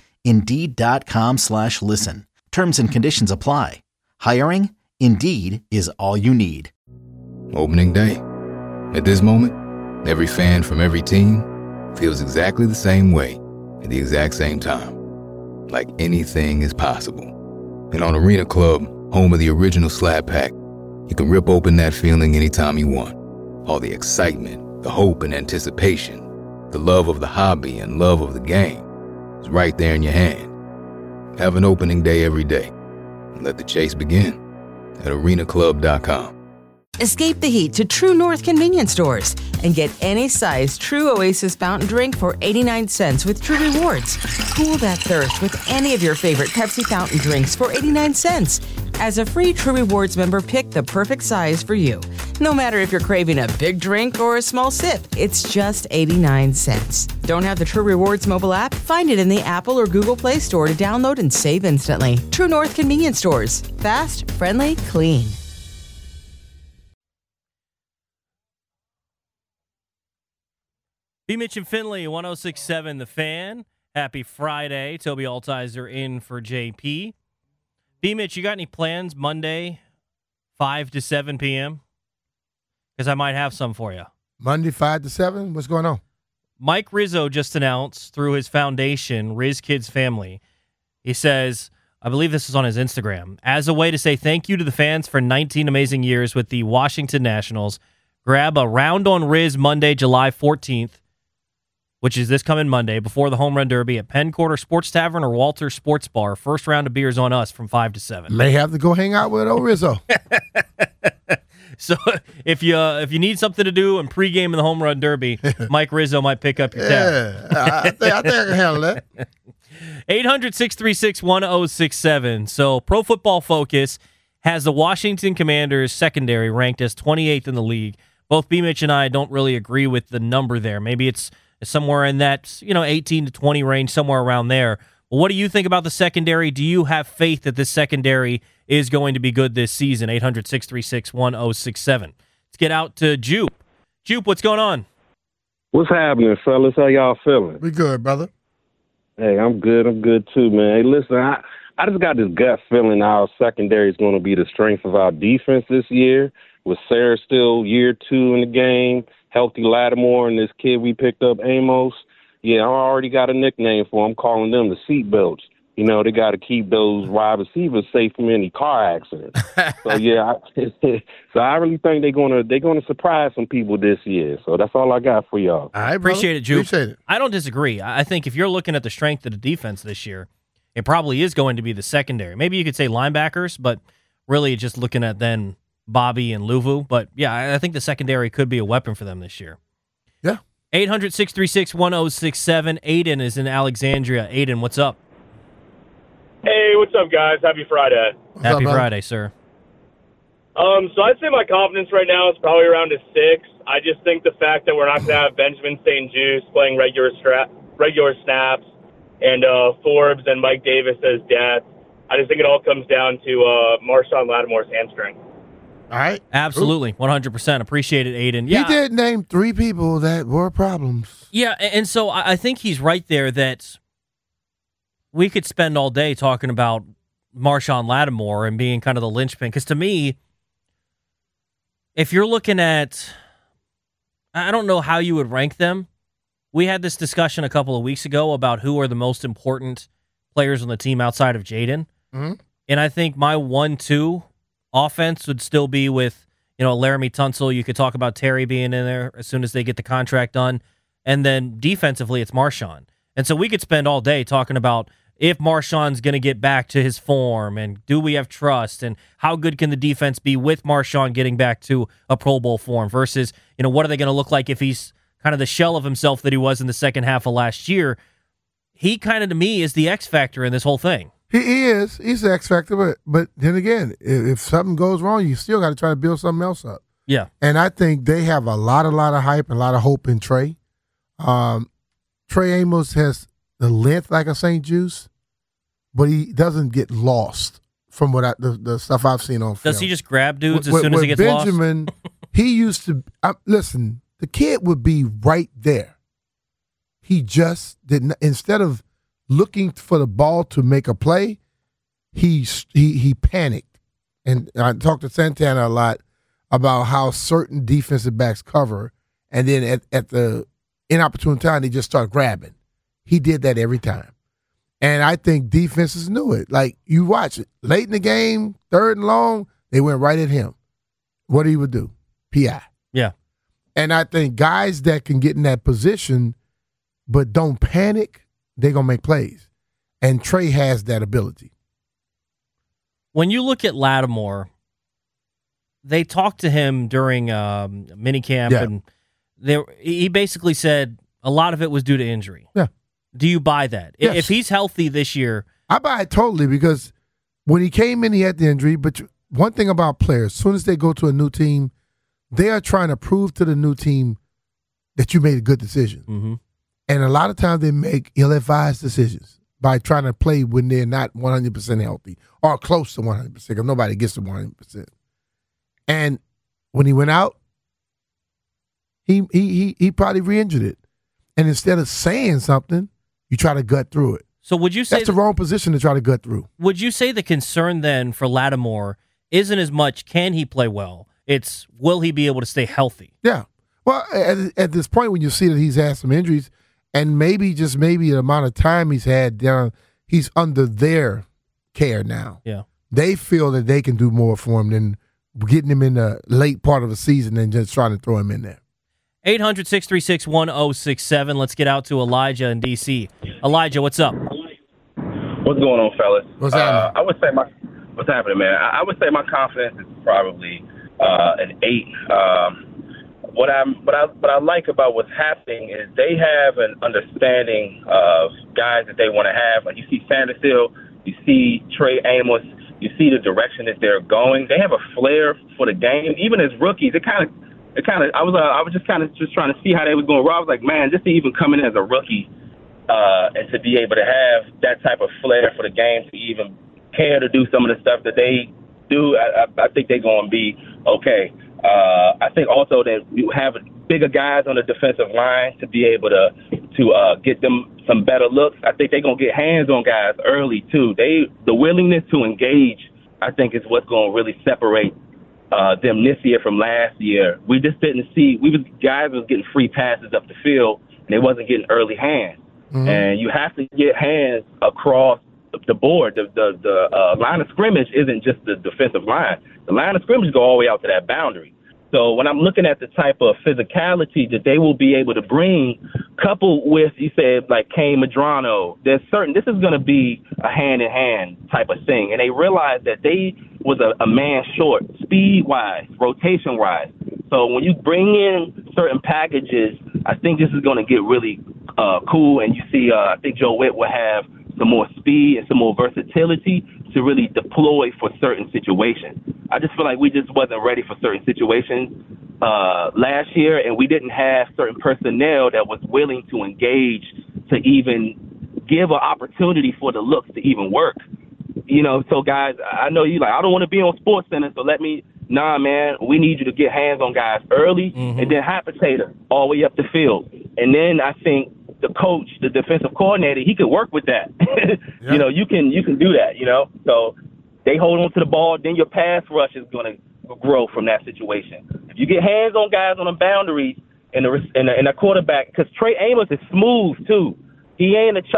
Indeed.com/listen. Terms and conditions apply. Hiring? Indeed is all you need. Opening day. At this moment, every fan from every team feels exactly the same way at the exact same time. Like anything is possible. And on Arena Club, home of the original Slab Pack, you can rip open that feeling anytime you want. All the excitement, the hope and anticipation, the love of the hobby and love of the game is right there in your hand. Have an opening day every day. And let the chase begin at arenaclub.com. Escape the heat to True North convenience stores and get any size True Oasis fountain drink for 89 cents with True Rewards. Cool that thirst with any of your favorite Pepsi fountain drinks for 89 cents. As a free True Rewards member, pick the perfect size for you. No matter if you're craving a big drink or a small sip, it's just 89 cents. Don't have the True Rewards mobile app? Find it in the Apple or Google Play Store to download and save instantly. True North convenience stores. Fast, friendly, clean. B. Mitch and Finley, 106.7 The Fan. Happy Friday. Toby Altizer in for JP. B. Mitch, you got any plans Monday, 5 to 7 p.m.? Because I might have some for you. Monday, 5 to 7? What's going on? Mike Rizzo just announced through his foundation, Riz Kids Family, he says, I believe this is on his Instagram, as a way to say thank you to the fans for 19 amazing years with the Washington Nationals, grab a round on Riz Monday, July 14th, which is this coming Monday, before the Home Run Derby at Penn Quarter Sports Tavern or Walter's Sports Bar. First round of beers on us from 5 to 7. May have to go hang out with old Rizzo. So if you need something to do and pregame in the Home Run Derby, Mike Rizzo might pick up your tab. I think I can handle that. 800-636-1067. So Pro Football Focus has the Washington Commanders secondary ranked as 28th in the league. Both B. Mitch and I don't really agree with the number there. Maybe it's somewhere in that 18 to 20 range, somewhere around there. Well, what do you think about the secondary? Do you have faith that this secondary is going to be good this season? 800-636-1067. Let's get out to Jupe. Jupe, what's going on? What's happening, fellas? How y'all feeling? We good, brother. Hey, I'm good. I'm good too, man. Hey, listen, I just got this gut feeling our secondary is going to be the strength of our defense this year. With Sarah still year 2 in the game, healthy Lattimore, and this kid we picked up, Amos. Yeah, I already got a nickname for them. I'm calling them the seatbelts. You know, they got to keep those wide receivers safe from any car accidents. So yeah, I really think they're gonna surprise some people this year. So that's all I got for y'all. All right, appreciate it, Jupe. Appreciate it. I don't disagree. I think if you're looking at the strength of the defense this year, it probably is going to be the secondary. Maybe you could say linebackers, but really just looking at then Bobby and Luvu. But yeah, I think the secondary could be a weapon for them this year. Yeah. 800-636-1067. Aiden is in Alexandria. Aiden, what's up? Hey, what's up, guys? Happy Friday. Happy Friday, sir. So I'd say my confidence right now is probably around a 6. I just think the fact that we're not going to have Benjamin St. Juste playing regular snaps and Forbes and Mike Davis as depth, I just think it all comes down to Marshawn Lattimore's hamstring. All right. Absolutely. 100%. Appreciate it, Aiden. Yeah. He did name 3 people that were problems. Yeah, and so I think he's right there that we could spend all day talking about Marshawn Lattimore and being kind of the linchpin. Because to me, if you're looking at, I don't know how you would rank them. We had this discussion a couple of weeks ago about who are the most important players on the team outside of Jaden. Mm-hmm. And I think my 1-2 offense would still be with, Laramie Tunsil. You could talk about Terry being in there as soon as they get the contract done. And then defensively, it's Marshawn. And so we could spend all day talking about if Marshawn's going to get back to his form and do we have trust and how good can the defense be with Marshawn getting back to a Pro Bowl form versus, what are they going to look like if he's kind of the shell of himself that he was in the second half of last year. He kind of, to me, is the X factor in this whole thing. He is. He's the X factor, but then again, if something goes wrong, you still got to try to build something else up. Yeah. And I think they have a lot of hype and a lot of hope in Trey. Trey Amos has the length like a St. Juste, but he doesn't get lost from what the stuff I've seen on film. Does he just grab dudes as soon as he gets Benjamin, lost? He used to listen. The kid would be right there. He just didn't. Instead of looking for the ball to make a play, he panicked. And I talked to Santana a lot about how certain defensive backs cover, and then at the inopportune time, they just start grabbing. He did that every time. And I think defenses knew it. Like, you watch it. Late in the game, 3rd and long, they went right at him. What he would do? PI. Yeah. And I think guys that can get in that position but don't panic, they're going to make plays. And Trey has that ability. When you look at Lattimore, they talked to him during minicamp, and he basically said a lot of it was due to injury. Yeah. Do you buy that? Yes. If he's healthy this year, I buy it totally because when he came in, he had the injury. But one thing about players, as soon as they go to a new team, they are trying to prove to the new team that you made a good decision. Mm-hmm. And a lot of times they make ill-advised decisions by trying to play when they're not 100% healthy or close to 100% because nobody gets to 100%. And when he went out, he probably re-injured it. And instead of saying something, you try to gut through it. So would you say that's the wrong position to try to gut through? Would you say the concern then for Lattimore isn't as much can he play well, it's will he be able to stay healthy? Yeah. Well, at this point when you see that he's had some injuries and maybe the amount of time he's had down, he's under their care now. Yeah. They feel that they can do more for him than getting him in the late part of the season and just trying to throw him in there. 800-636-1067. Let's get out to Elijah in D.C. Elijah, what's up? What's going on, fellas? What's happening? I would say what's happening, man? I would say my confidence is probably an 8. What I like about what's happening is they have an understanding of guys that they want to have. Like you see Sanderson, you see Trey Amos, you see the direction that they're going. They have a flair for the game. Even as rookies, I was just trying to see how they was going. I was like, man, just to even come in as a rookie and to be able to have that type of flair for the game, to even care to do some of the stuff that they do, I think they're going to be okay. I think also that you have bigger guys on the defensive line to be able to get them some better looks. I think they're going to get hands on guys early too. The willingness to engage, I think, is what's going to really separate them this year from last year. We just didn't see guys was getting free passes up the field and they wasn't getting early hands. Mm-hmm. And you have to get hands across the board. The line of scrimmage isn't just the defensive line. The line of scrimmage go all the way out to that boundary. So when I'm looking at the type of physicality that they will be able to bring, coupled with, you said, like Kane Medrano, this is going to be a hand-in-hand type of thing. And they realized that they was a man short, speed-wise, rotation-wise. So when you bring in certain packages, I think this is going to get really cool. And you see, I think Joe Witt will have some more speed and some more versatility to really deploy for certain situations. I just feel like we just wasn't ready for certain situations last year, and we didn't have certain personnel that was willing to engage to even give an opportunity for the looks to even work. You know, so guys, I know you like, I don't want to be on SportsCenter, so nah, man, we need you to get hands on guys early, and then hot potato all the way up the field. And then I think the coach, the defensive coordinator, he could work with that. You know, you can do that, you know. So they hold on to the ball, then your pass rush is going to grow from that situation. If you get hands on guys on the boundaries and a quarterback, because Trey Amos is smooth too. He's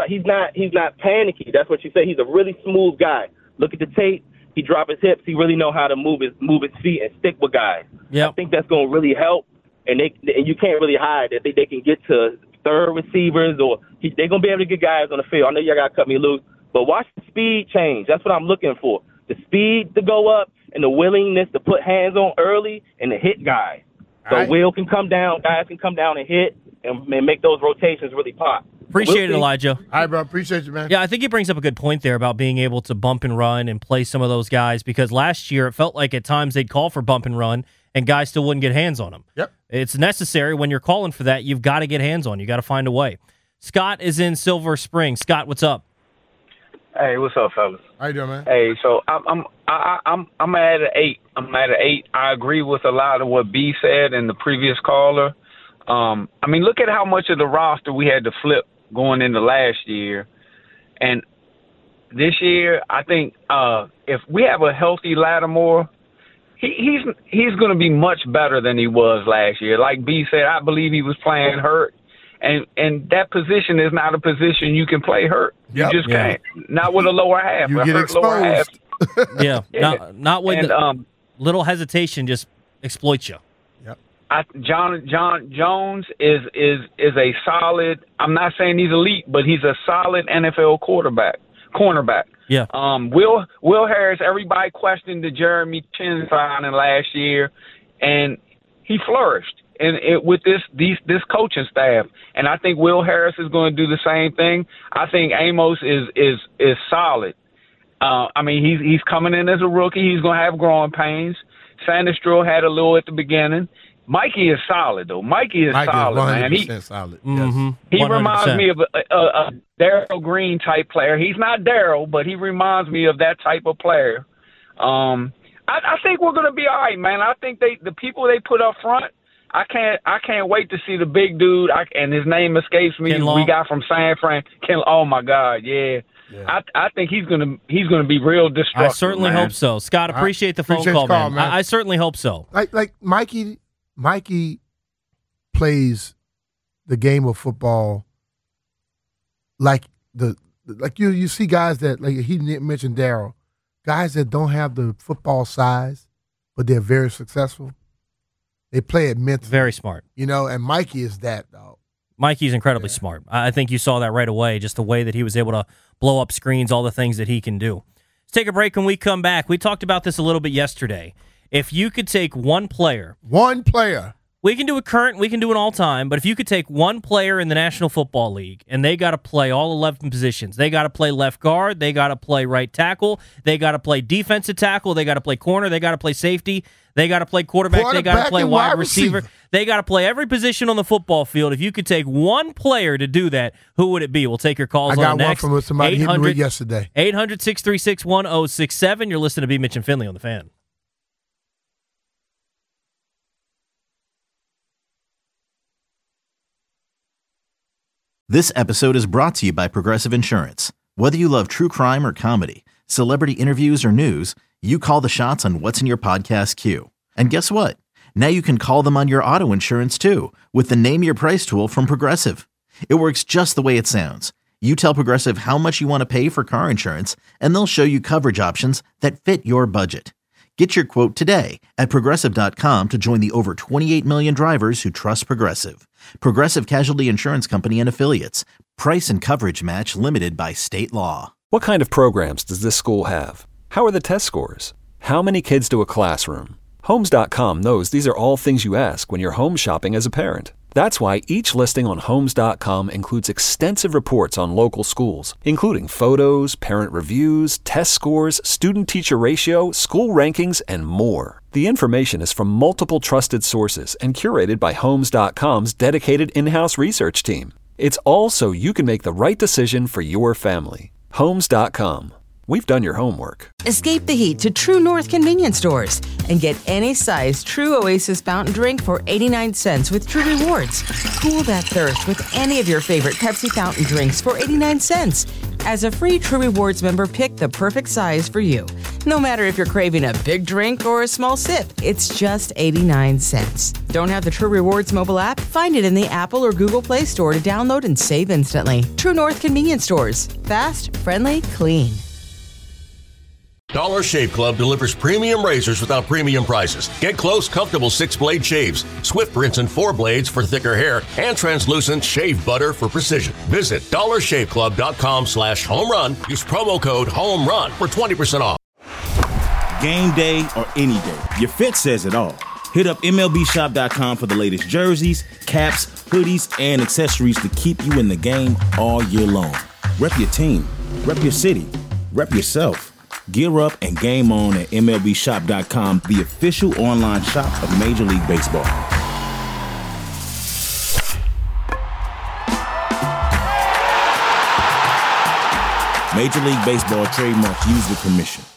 not panicky. That's what you say. He's a really smooth guy. Look at the tape. He drop his hips. He really know how to move his feet and stick with guys. Yep. I think that's going to really help. And you can't really hide that they can get to third receivers, or they're going to be able to get guys on the field. I know y'all got to cut me loose, but watch the speed change. That's what I'm looking for. The speed to go up and the willingness to put hands on early and to hit guys. So right. Will can come down, guys can come down and hit and make those rotations really pop. Appreciate it, Elijah. All right, bro. Appreciate you, man. Yeah, I think he brings up a good point there about being able to bump and run and play some of those guys, because last year it felt like at times they'd call for bump and run and guys still wouldn't get hands on them. Yep. It's necessary when you're calling for that. You've got to get hands on. You got to find a way. Scott is in Silver Spring. Scott, what's up? Hey, what's up, fellas? How you doing, man? Hey, so I'm at an 8. I'm at an 8. I agree with a lot of what B said and the previous caller. I mean, look at how much of the roster we had to flip going into last year, and this year, I think if we have a healthy Lattimore, he's going to be much better than he was last year. Like B said, I believe he was playing hurt. And that position is not a position you can play hurt. You just can't. Not with a lower half. You get exposed. Yeah. Not when little hesitation just exploits you. Yep. John Jones is a solid. I'm not saying he's elite, but he's a solid NFL cornerback. Yeah. Will Harris, everybody questioned the Jeremy Chin signing last year, and he flourished with this coaching staff. And I think Will Harris is going to do the same thing. I think Amos is solid. I mean, he's coming in as a rookie. He's going to have growing pains. Sandestro had a little at the beginning. Mikey is solid, though. Mikey is solid, man. He's solid. Mm-hmm. He reminds me of a Darryl Green type player. He's not Darryl, but he reminds me of that type of player. I think we're going to be all right, man. I think the people they put up front, I can't wait to see the big dude. And his name escapes me. We got from San Fran. Oh my God, yeah. I think he's gonna be real destructive. I certainly hope so. Scott, appreciate the phone call, man. I certainly hope so. Like Mikey plays the game of football like you see guys that, like he mentioned Darryl, guys that don't have the football size, but they're very successful. They play it mentally. Very smart. And Mikey is that, dog. Mikey's incredibly smart. I think you saw that right away, just the way that he was able to blow up screens, all the things that he can do. Let's take a break. When we come back, we talked about this a little bit yesterday. If you could take one player. We can do it current, we can do it all time, but if you could take one player in the National Football League and they got to play all 11 positions, they got to play left guard, they got to play right tackle, they got to play defensive tackle, they got to play corner, they got to play safety, they got to play quarterback, they got to play wide receiver. They got to play every position on the football field. If you could take one player to do that, who would it be? We'll take your calls on next. I got one from somebody hit me yesterday. 800-636-1067. You're listening to B. Mitch and Finley on The Fan. This episode is brought to you by Progressive Insurance. Whether you love true crime or comedy, celebrity interviews or news, you call the shots on what's in your podcast queue. And guess what? Now you can call them on your auto insurance too with the Name Your Price tool from Progressive. It works just the way it sounds. You tell Progressive how much you want to pay for car insurance, and they'll show you coverage options that fit your budget. Get your quote today at Progressive.com to join the over 28 million drivers who trust Progressive. Progressive Casualty Insurance Company and Affiliates. Price and coverage match limited by state law. What kind of programs does this school have? How are the test scores? How many kids do a classroom? Homes.com knows these are all things you ask when you're home shopping as a parent. That's why each listing on Homes.com includes extensive reports on local schools, including photos, parent reviews, test scores, student-teacher ratio, school rankings, and more. The information is from multiple trusted sources and curated by Homes.com's dedicated in-house research team. It's all so you can make the right decision for your family. Homes.com. We've done your homework. Escape the heat to True North convenience stores and get any size True Oasis fountain drink for 89 cents with True Rewards. Cool that thirst with any of your favorite Pepsi fountain drinks for 89 cents. As a free True Rewards member, pick the perfect size for you. No matter if you're craving a big drink or a small sip, it's just 89 cents. Don't have the True Rewards mobile app? Find it in the Apple or Google Play Store to download and save instantly. True North convenience stores. Fast, friendly, clean. Dollar Shave Club delivers premium razors without premium prices. Get close, comfortable 6-blade shaves, swift rinse and 4 blades for thicker hair, and translucent shave butter for precision. Visit dollarshaveclub.com/home run. Use promo code HOME RUN for 20% off. Game day or any day, your fit says it all. Hit up MLBshop.com for the latest jerseys, caps, hoodies, and accessories to keep you in the game all year long. Rep your team, rep your city, rep yourself. Gear up and game on at MLBshop.com, the official online shop of Major League Baseball. Major League Baseball trademarks used with permission.